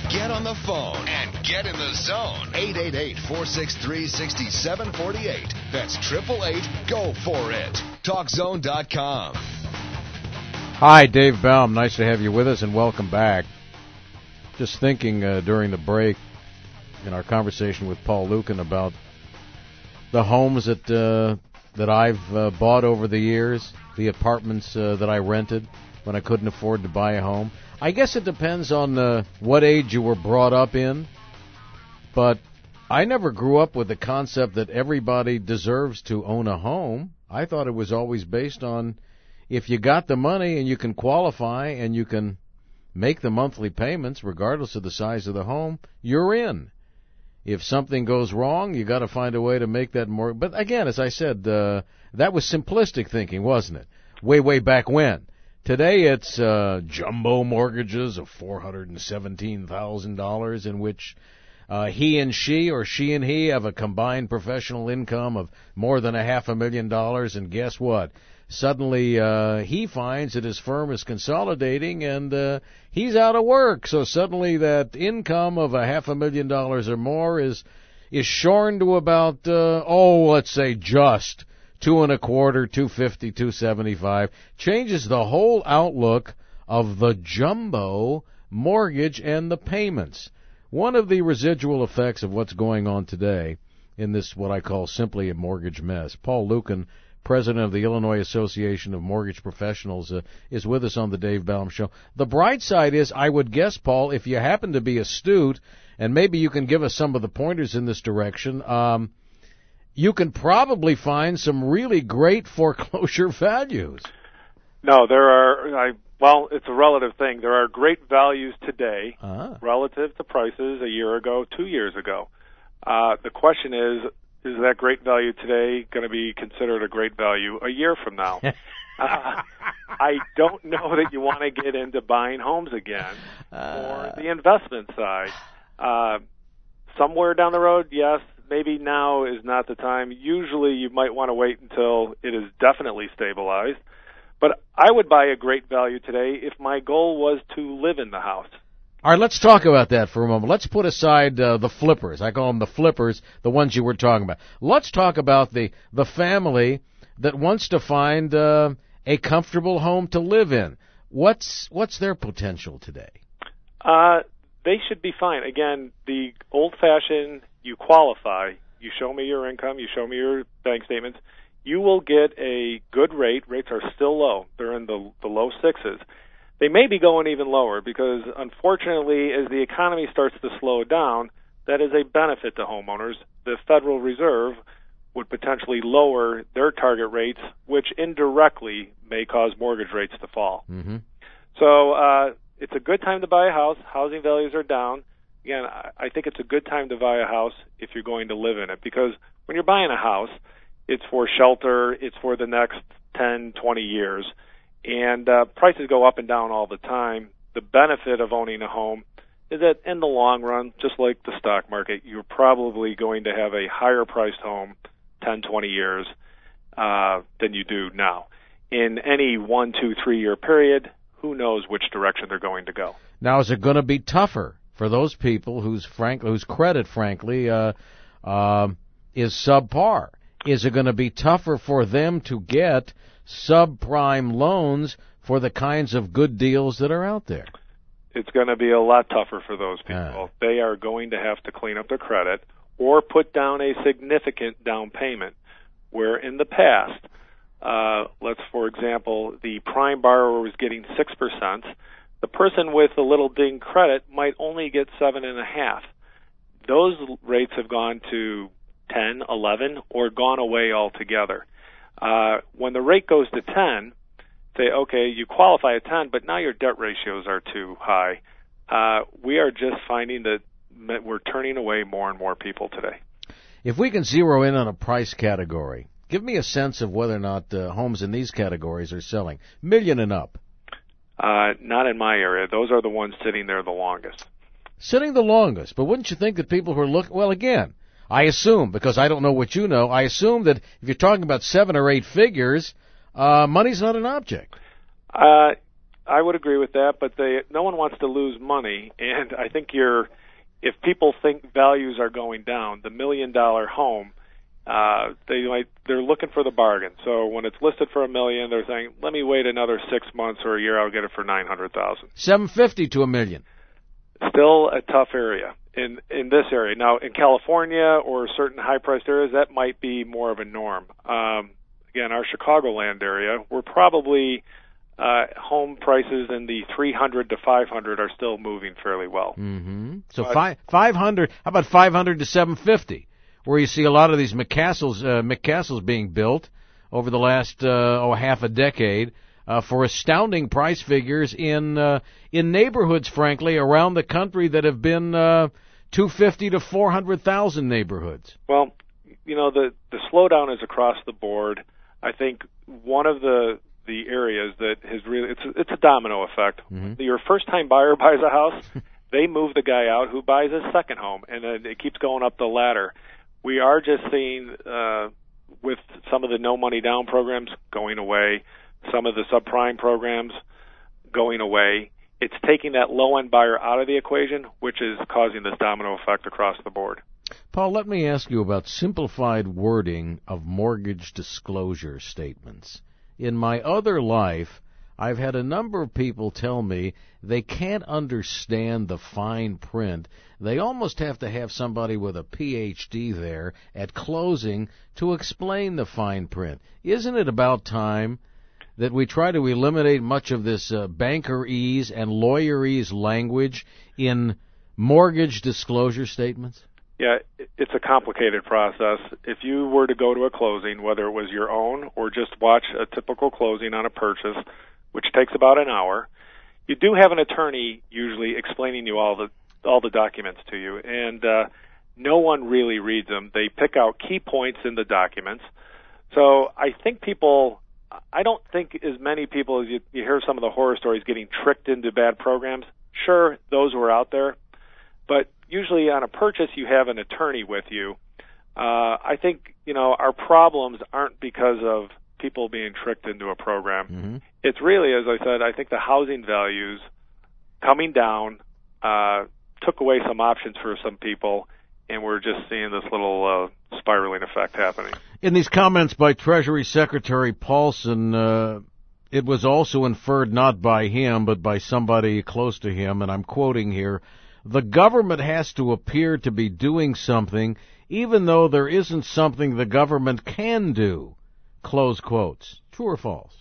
Get on the phone and get in the zone. 888-463-6748. That's 888-GO-FOR-IT. TalkZone.com. Hi, Dave Baum. Nice to have you with us, and welcome back. Just thinking during the break in our conversation with Paul Lucan about the homes that I've bought over the years, the apartments that I rented when I couldn't afford to buy a home. I guess it depends on what age you were brought up in, but I never grew up with the concept that everybody deserves to own a home. I thought it was always based on if you got the money and you can qualify and you can make the monthly payments regardless of the size of the home, you're in. If something goes wrong, you got to find a way to make that more. But again, as I said, that was simplistic thinking, wasn't it? Way back when. Today it's jumbo mortgages of $417,000 in which he and she or she and he have a combined professional income of more than $500,000, and guess what? Suddenly he finds that his firm is consolidating and he's out of work. So suddenly that income of $500,000 or more is shorn to about let's say just $225,000, $250,000, $275,000. Changes the whole outlook of the jumbo mortgage and the payments. One of the residual effects of what's going on today in this what I call simply a mortgage mess. Paul Lucan, president of the Illinois Association of Mortgage Professionals, is with us on the Dave Baum Show. The bright side is, I would guess, Paul, if you happen to be astute, and maybe you can give us some of the pointers in this direction, you can probably find some really great foreclosure values. No, there are, it's a relative thing. There are great values today relative to prices a year ago, 2 years ago. The question is that great value today going to be considered a great value a year from now? I don't know that you want to get into buying homes again or the investment side. Somewhere down the road, yes. Maybe now is not the time. Usually you might want to wait until it is definitely stabilized. But I would buy a great value today if my goal was to live in the house. All right, let's talk about that for a moment. Let's put aside the flippers. I call them the flippers, the ones you were talking about. Let's talk about the family that wants to find a comfortable home to live in. What's their potential today? They should be fine. Again, the old-fashioned, you qualify, you show me your income, you show me your bank statements, you will get a good rate. Rates are still low. They're in the low sixes. They may be going even lower because, unfortunately, as the economy starts to slow down, that is a benefit to homeowners. The Federal Reserve would potentially lower their target rates, which indirectly may cause mortgage rates to fall. Mm-hmm. So it's a good time to buy a house. Housing values are down. Again, I think it's a good time to buy a house if you're going to live in it, because when you're buying a house, it's for shelter, it's for the next 10, 20 years, and prices go up and down all the time. The benefit of owning a home is that in the long run, just like the stock market, you're probably going to have a higher priced home 10, 20 years than you do now. In any 1, 2, 3 year period, who knows which direction they're going to go. Now, is it going to be tougher for those people whose credit, frankly, is subpar? Is it going to be tougher for them to get subprime loans for the kinds of good deals that are out there? It's going to be a lot tougher for those people. They are going to have to clean up their credit or put down a significant down payment, where in the past, for example, the prime borrower was getting 6%. The person with a little ding credit might only get 7.5%. Those rates have gone to 10, 11, or gone away altogether. When the rate goes to 10, say, okay, you qualify at 10, but now your debt ratios are too high. We are just finding that we're turning away more and more people today. If we can zero in on a price category, give me a sense of whether or not homes in these categories are selling. Million and up. Not in my area. Those are the ones sitting there the longest. Sitting the longest. But wouldn't you think that people who are looking, well, again, I assume, because I don't know what you know, I assume that if you're talking about 7 or 8 figures, money's not an object. I would agree with that, but no one wants to lose money, and I think if people think values are going down, the $1 million home, they're looking for the bargain. So when it's listed for $1 million, they're saying, let me wait another 6 months or a year, I'll get it for $900,000. $750 to $1 million. Still a tough area in this area. Now, in California or certain high-priced areas, that might be more of a norm. Again, our Chicagoland area, we're probably home prices in the 300 to 500 are still moving fairly well. Mm-hmm. So 500. How about 500 to 750, where you see a lot of these McCastles being built over the last half a decade for astounding price figures in neighborhoods, frankly, around the country that have been 250 to 400,000 neighborhoods. Well, the slowdown is across the board. I think one of the areas that has really it's a domino effect. Mm-hmm. Your first time buyer buys a house, they move the guy out who buys his second home, and then it keeps going up the ladder. We are just seeing with some of the no money down programs going away, some of the subprime programs going away. It's taking that low end buyer out of the equation, which is causing this domino effect across the board. Paul, let me ask you about simplified wording of mortgage disclosure statements. In my other life, I've had a number of people tell me they can't understand the fine print. They almost have to have somebody with a PhD there at closing to explain the fine print. Isn't it about time that we try to eliminate much of this bankerese and lawyerese language in mortgage disclosure statements? Yeah, it's a complicated process. If you were to go to a closing, whether it was your own or just watch a typical closing on a purchase, which takes about an hour, you do have an attorney usually explaining you all the documents to you, and no one really reads them. They pick out key points in the documents. So I don't think as many people as you hear some of the horror stories getting tricked into bad programs. Sure, those were out there, but usually on a purchase you have an attorney with you. I think our problems aren't because of people being tricked into a program. Mm-hmm. It's really, as I said, I think the housing values coming down took away some options for some people, and we're just seeing this little spiraling effect happening. In these comments by Treasury Secretary Paulson, it was also inferred not by him but by somebody close to him, and I'm quoting here, "The government has to appear to be doing something even though there isn't something the government can do." Close quotes. True or false?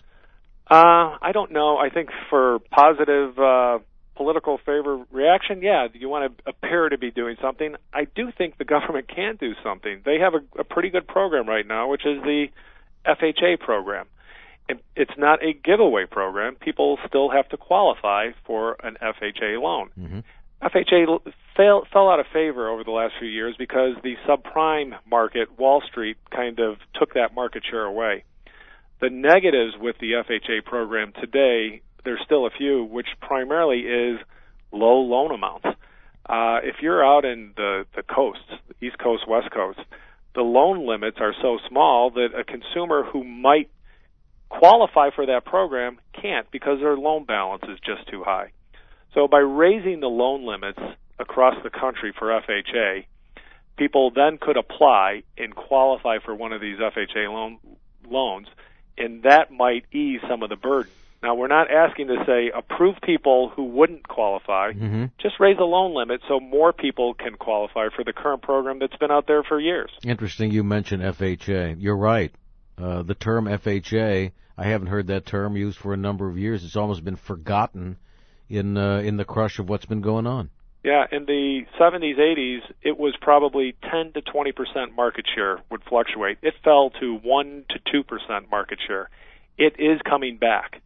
I don't know. I think for positive political favor reaction, yeah, you want to appear to be doing something. I do think the government can do something. They have a pretty good program right now, which is the FHA program. It's not a giveaway program. People still have to qualify for an FHA loan. Mm-hmm. FHA fell out of favor over the last few years because the subprime market, Wall Street, kind of took that market share away. The negatives with the FHA program today, there's still a few, which primarily is low loan amounts. If you're out in the coast, the East Coast, West Coast, the loan limits are so small that a consumer who might qualify for that program can't because their loan balance is just too high. So by raising the loan limits across the country for FHA, people then could apply and qualify for one of these FHA loans, and that might ease some of the burden. Now, we're not asking to say approve people who wouldn't qualify. Mm-hmm. Just raise the loan limit so more people can qualify for the current program that's been out there for years. Interesting you mentioned FHA. You're right. The term FHA, I haven't heard that term used for a number of years. It's almost been forgotten in the crush of what's been going on. Yeah, in the 70s, 80s, it was probably 10 to 20% market share would fluctuate. It fell to 1 to 2% market share. It is coming back.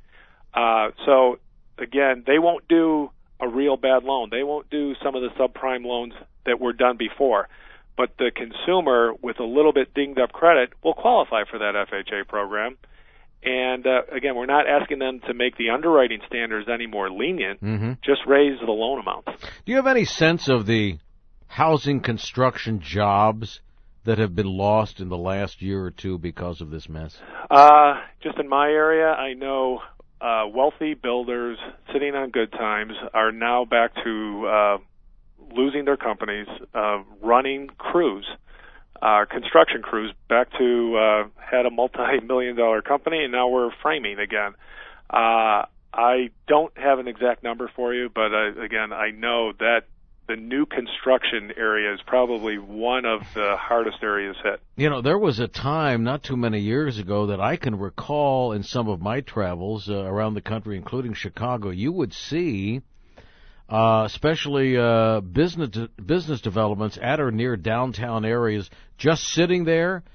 So, again, they won't do a real bad loan. They won't do some of the subprime loans that were done before. But the consumer with a little bit dinged up credit will qualify for that FHA program. And, again, we're not asking them to make the underwriting standards any more lenient. Mm-hmm. Just raise the loan amounts. Do you have any sense of the housing construction jobs that have been lost in the last year or two because of this mess? Just in my area, I know wealthy builders sitting on good times are now back to losing their companies, running crews, construction crews, back to had a multi-million-dollar company, and now we're framing again. I don't have an exact number for you, but again, I know that the new construction area is probably one of the hardest areas hit. You know, there was a time not too many years ago that I can recall in some of my travels around the country, including Chicago, you would see especially business developments at or near downtown areas just sitting there,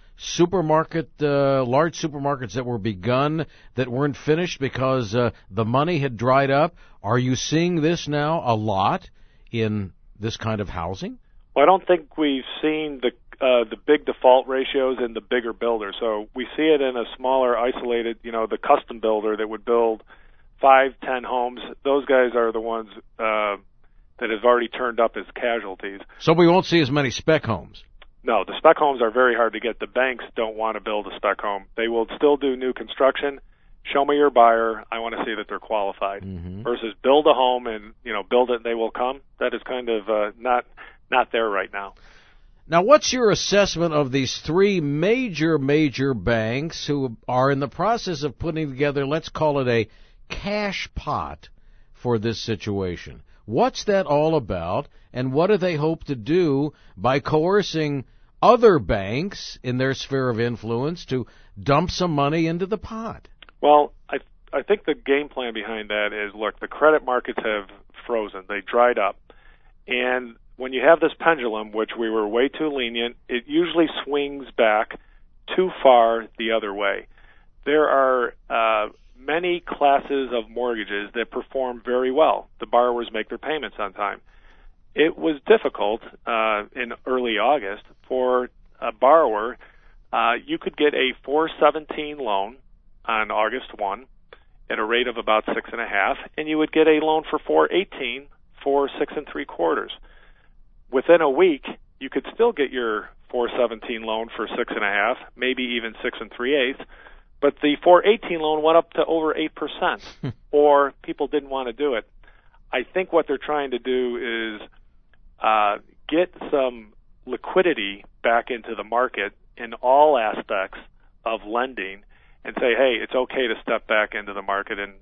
large supermarkets that were begun that weren't finished because the money had dried up. Are you seeing this now a lot in this kind of housing? Well, I don't think we've seen the big default ratios in the bigger builders. So we see it in a smaller, isolated, the custom builder that would build 5, 10 homes. Those guys are the ones that have already turned up as casualties. So we won't see as many spec homes. No, the spec homes are very hard to get. The banks don't want to build a spec home. They will still do new construction. Show me your buyer. I want to see that they're qualified. Mm-hmm. Versus build a home and build it and they will come. That is kind of not there right now. Now, what's your assessment of these three major banks who are in the process of putting together, let's call it a cash pot for this situation? What's that all about, and what do they hope to do by coercing other banks in their sphere of influence to dump some money into the pot? Well, I think the game plan behind that is, look, the credit markets have frozen. They dried up. And when you have this pendulum, which we were way too lenient, it usually swings back too far the other way. There are many classes of mortgages that perform very well. The borrowers make their payments on time. It was difficult in early August for a borrower. You could get a 417 loan on August 1 at a rate of about 6.5, and you would get a loan for 418 for 6 3/4. Within a week, you could still get your 417 loan for 6.5, maybe even 6 3/8. But the 418 loan went up to over 8%, or people didn't want to do it. I think what they're trying to do is get some liquidity back into the market in all aspects of lending and say, hey, it's okay to step back into the market and,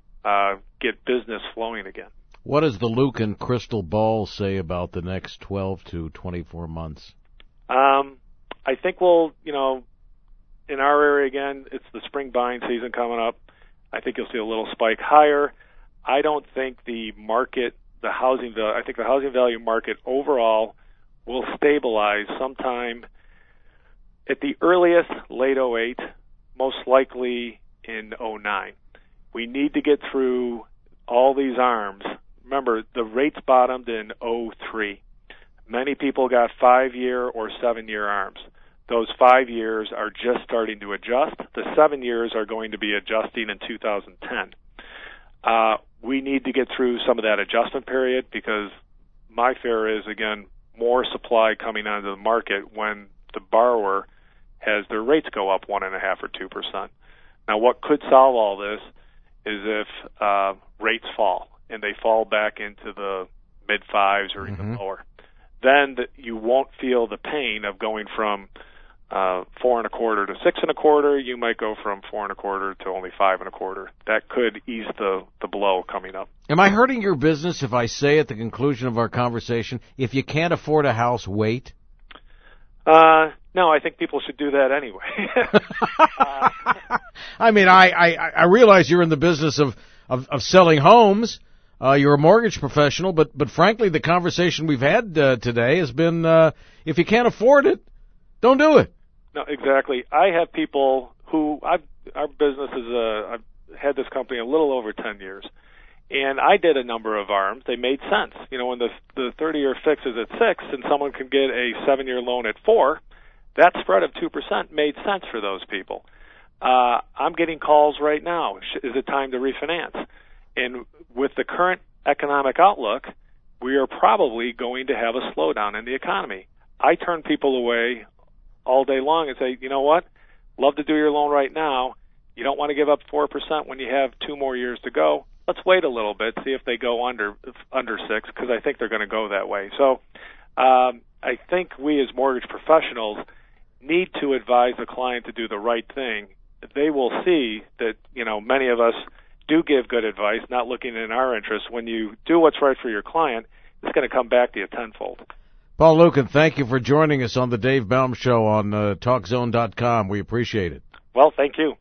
get business flowing again. What does the Lucan crystal ball say about the next 12 to 24 months? I think we'll, in our area again, it's the spring buying season coming up. I think you'll see a little spike higher. I don't think I think the housing value market overall will stabilize sometime at the earliest, late 08, most likely in 09. We need to get through all these arms. Remember, the rates bottomed in 03. Many people got 5-year or 7-year arms. Those 5 years are just starting to adjust. The 7 years are going to be adjusting in 2010. We need to get through some of that adjustment period because my fear is, again, more supply coming onto the market when the borrower has their rates go up 1.5% or 2%. Now, what could solve all this is if rates fall and they fall back into the mid-5s or even lower. Then you won't feel the pain of going from 4.25 to 6.25. You might go from 4.25 to only 5.25. That could ease the blow coming up. Am I hurting your business if I say at the conclusion of our conversation, if you can't afford a house, wait? No, I think people should do that anyway. I mean, I realize you're in the business of selling homes. You're a mortgage professional, but frankly, the conversation we've had today has been, if you can't afford it, don't do it. No, exactly. I have people who our business is I've had this company a little over 10 years, and I did a number of arms. They made sense. When the 30-year fix is at 6 and someone can get a 7-year loan at 4, that spread of 2% made sense for those people. I'm getting calls right now. Is it time to refinance? And with the current economic outlook, we are probably going to have a slowdown in the economy. I turn people away all day long and say, you know what? Love to do your loan right now. You don't want to give up 4% when you have 2 more years to go. Let's wait a little bit, see if they go under 6, because I think they're going to go that way. So I think we as mortgage professionals need to advise the client to do the right thing. They will see that, many of us do give good advice, not looking in our interest. When you do what's right for your client, it's going to come back to you tenfold. Paul Lukin, thank you for joining us on the Dave Baum Show on TalkZone.com. We appreciate it. Well, thank you.